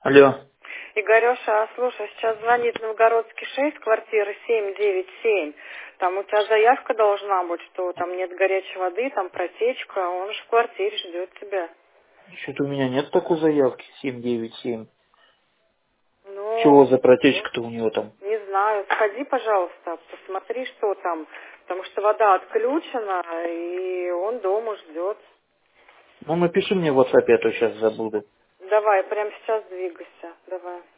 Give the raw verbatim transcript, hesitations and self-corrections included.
Алло. Игореша, слушай, сейчас звонит Новгородский шесть, квартира семь девять семь. Там у тебя заявка должна быть, что там нет горячей воды, там протечка, он же в квартире ждет тебя. Что-то у меня нет такой заявки, семь девять семь. Ну, Чего за протечка-то у него там? не знаю, сходи, пожалуйста, посмотри, что там, потому что вода отключена, и он дома ждет. Ну, напиши мне в WhatsApp, я то сейчас забуду. Давай, прямо сейчас двигайся, давай.